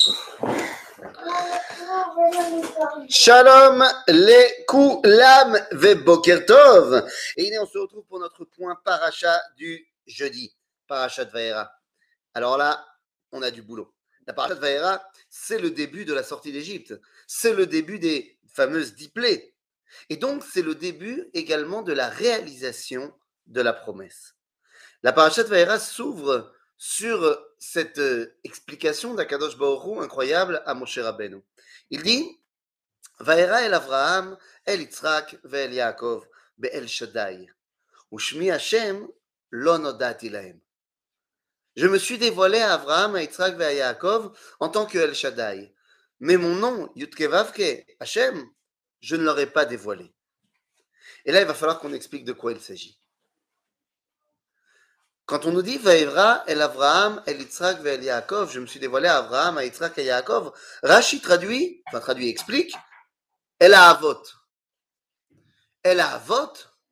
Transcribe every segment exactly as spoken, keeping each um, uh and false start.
Shalom les koulam ve boker tov. Et on se retrouve pour notre point paracha du jeudi, paracha de Vaera. Alors là, on a du boulot. La paracha de Vaera, c'est le début de la sortie d'Égypte. C'est le début des fameuses dix plaies. Et donc, c'est le début également de la réalisation de la promesse. La paracha de Vaera s'ouvre sur cette explication d'Akadosh Baruch Hu incroyable à Moshe Rabbeinu. Il dit Vaera el Avraham, el Yitzhak, ve'el Yaakov, be'el Shaddai. Ushmi Hashem, lo nodati lahem. Je me suis dévoilé à Avraham, à Yitzhak et à Yaakov en tant que El Shaddai. Mais mon nom, Yudke Vavke, Hashem, je ne l'aurais pas dévoilé. Et là, il va falloir qu'on explique de quoi il s'agit. Quand on nous dit Vaera el Avraham, el Yitzhak et el Yaakov, je me suis dévoilé à Avraham, à Yitzhak et à Yaakov, Rashi traduit, enfin traduit, explique, El Ahavot. El Ahavot,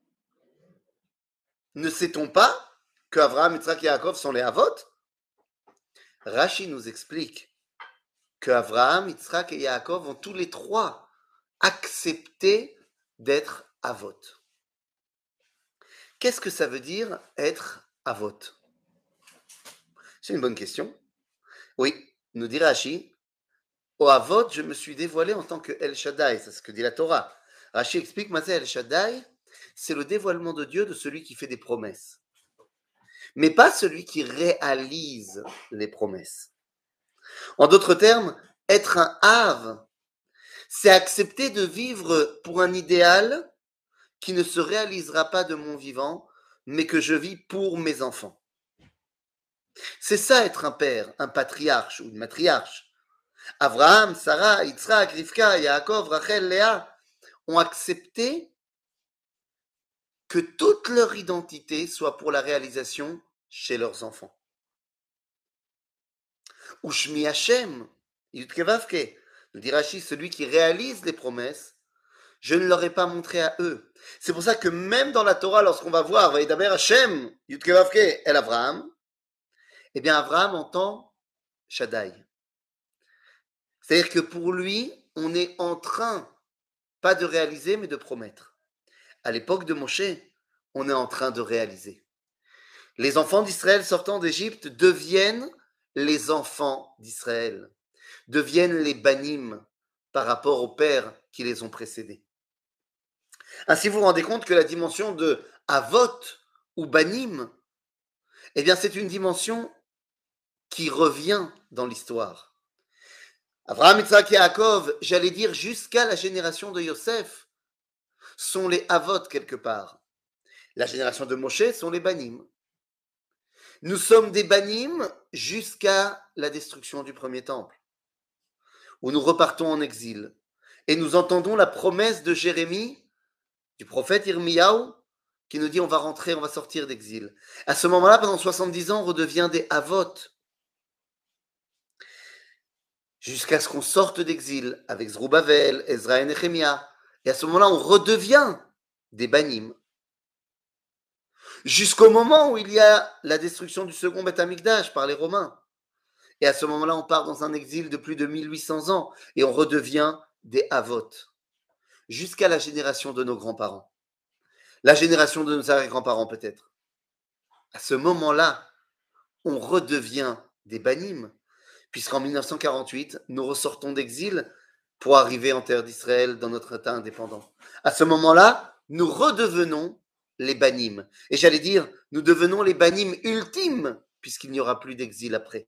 ne sait-on pas que Avraham, Yitzhak et Yaakov sont les Havot? Rashi nous explique que Avraham, Yitzhak et Yaakov ont tous les trois accepté d'être Havot. Qu'est-ce que ça veut dire être Havot? C'est une bonne question. Oui, nous dit Rashi, au Havot, je me suis dévoilé en tant que El Shaddai, c'est ce que dit la Torah. Rashi explique, Mazé El Shaddai, c'est le dévoilement de Dieu de celui qui fait des promesses. Mais pas celui qui réalise les promesses. En d'autres termes, être un Hav, c'est accepter de vivre pour un idéal qui ne se réalisera pas de mon vivant, mais que je vis pour mes enfants. C'est ça être un père, un patriarche ou une matriarche. Avraham, Sarah, Yitzhak, Rivka, Yaakov, Rachel, Léa ont accepté que toute leur identité soit pour la réalisation chez leurs enfants. Ushmi Hashem, Yudke Vavke, nous dit Rashi, celui qui réalise les promesses, je ne leur ai pas montré à eux. C'est pour ça que même dans la Torah, lorsqu'on va voir Vaïdaber Hashem, Yudke Vavke, El Avraham, eh bien Avraham entend Shaddai. C'est-à-dire que pour lui, on est en train, pas de réaliser, mais de promettre. À l'époque de Moshe, on est en train de réaliser. Les enfants d'Israël sortant d'Égypte deviennent les enfants d'Israël, deviennent les banim par rapport aux pères qui les ont précédés. Ainsi, vous vous rendez compte que la dimension de Avot ou banim, eh bien, c'est une dimension qui revient dans l'histoire. Avraham, Yitzhak et Yaakov, j'allais dire jusqu'à la génération de Yosef, sont les Avot quelque part. La génération de Moshe sont les banim. Nous sommes des banim jusqu'à la destruction du premier temple, où nous repartons en exil. Et nous entendons la promesse de Jérémie, du prophète Irmiyahu, qui nous dit on va rentrer, on va sortir d'exil. À ce moment-là, pendant soixante-dix ans, on redevient des Avot. Jusqu'à ce qu'on sorte d'exil avec Zerubbabel, Ezra et Nehemia. Et à ce moment-là, on redevient des banim. Jusqu'au moment où il y a la destruction du second Beth Amikdash par les Romains. Et à ce moment-là, on part dans un exil de plus de mille huit cents ans et on redevient des Avot. Jusqu'à la génération de nos grands-parents. La génération de nos arrière-grands-parents peut-être. À ce moment-là, on redevient des banim. Puisqu'en mille neuf cent quarante-huit, nous ressortons d'exil pour arriver en terre d'Israël dans notre état indépendant. À ce moment-là, nous redevenons les banim. Et j'allais dire, nous devenons les banim ultimes, puisqu'il n'y aura plus d'exil après.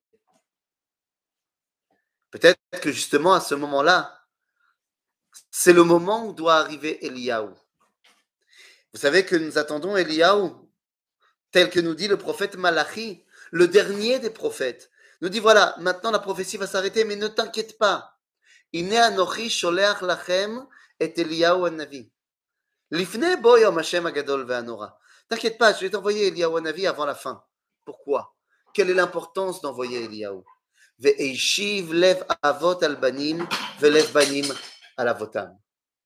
Peut-être que justement, à ce moment-là, c'est le moment où doit arriver Eliyahu. Vous savez que nous attendons Eliyahu, tel que nous dit le prophète Malachi, le dernier des prophètes. Nous dit voilà, maintenant la prophétie va s'arrêter, mais ne t'inquiète pas. Ine anochi sholeach lachem et Eliyahu hanavi. Lifnei bo yom Hashem hagadol ve'hanora. T'inquiète pas, je vais t'envoyer Eliyahu hanavi avant la fin. Pourquoi? Quelle est l'importance d'envoyer Eliyahu? Ve'eishiv lev avot al banim ve'lev banim al avotam.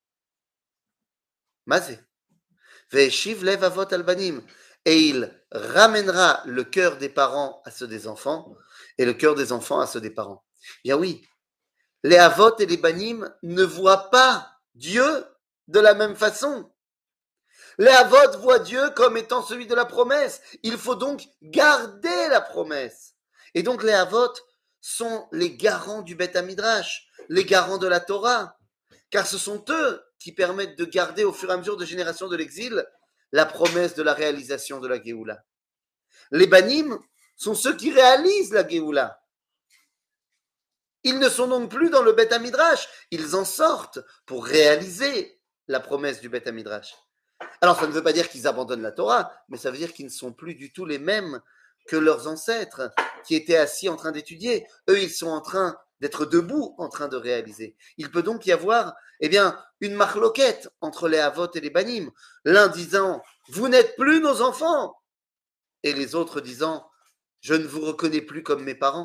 Mazé. Ve'eishiv lev avot al banim. Et il ramènera le cœur des parents à ceux des enfants et le cœur des enfants à ceux des parents. Bien oui, les Havot et les Banim ne voient pas Dieu de la même façon. Les Havot voient Dieu comme étant celui de la promesse. Il faut donc garder la promesse. Et donc les Havot sont les garants du Beth Hamidrash, les garants de la Torah, car ce sont eux qui permettent de garder au fur et à mesure de générations de l'exil la promesse de la réalisation de la Géoula. Les Banim sont ceux qui réalisent la Géoula. Ils ne sont donc plus dans le Beth Hamidrash, ils en sortent pour réaliser la promesse du Beth Hamidrash. Alors ça ne veut pas dire qu'ils abandonnent la Torah, mais ça veut dire qu'ils ne sont plus du tout les mêmes que leurs ancêtres qui étaient assis en train d'étudier. Eux, ils sont en train d'être debout, en train de réaliser. Il peut donc y avoir eh bien, une marloquette entre les Havot et les Banim. L'un disant « Vous n'êtes plus nos enfants » et les autres disant « Je ne vous reconnais plus comme mes parents ».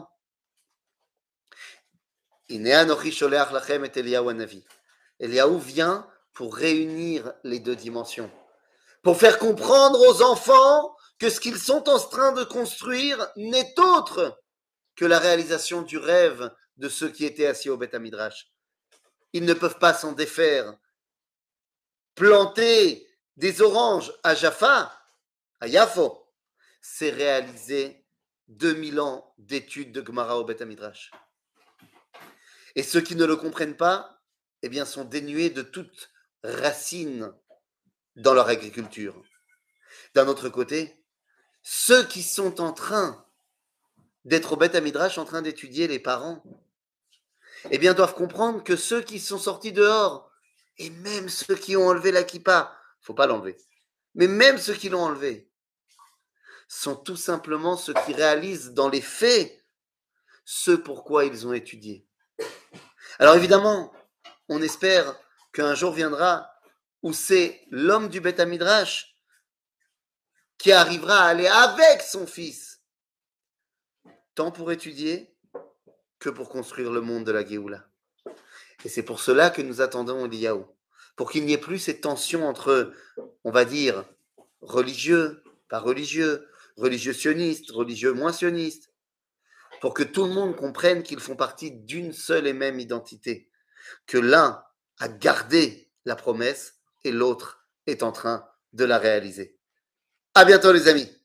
Eliaou vient pour réunir les deux dimensions, pour faire comprendre aux enfants que ce qu'ils sont en train de construire n'est autre que la réalisation du rêve de ceux qui étaient assis au Beth Hamidrash. Ils ne peuvent pas s'en défaire. Planter des oranges à Jaffa, à Yafo, c'est réaliser deux mille ans d'études de Gemara au Beth Hamidrash. Et ceux qui ne le comprennent pas, eh bien, sont dénués de toute racine dans leur agriculture. D'un autre côté, ceux qui sont en train d'être au Beth Hamidrash, en train d'étudier les parents, eh bien, doivent comprendre que ceux qui sont sortis dehors, et même ceux qui ont enlevé la kippa, il ne faut pas l'enlever, mais même ceux qui l'ont enlevé, sont tout simplement ceux qui réalisent dans les faits ce pourquoi ils ont étudié. Alors évidemment, on espère qu'un jour viendra où c'est l'homme du Beth Hamidrash qui arrivera à aller avec son fils, tant pour étudier que pour construire le monde de la Géoula. Et c'est pour cela que nous attendons Eliyahu, pour qu'il n'y ait plus cette tension entre, on va dire, religieux, pas religieux, religieux sionistes, religieux moins sionistes, pour que tout le monde comprenne qu'ils font partie d'une seule et même identité, que l'un a gardé la promesse et l'autre est en train de la réaliser. À bientôt les amis.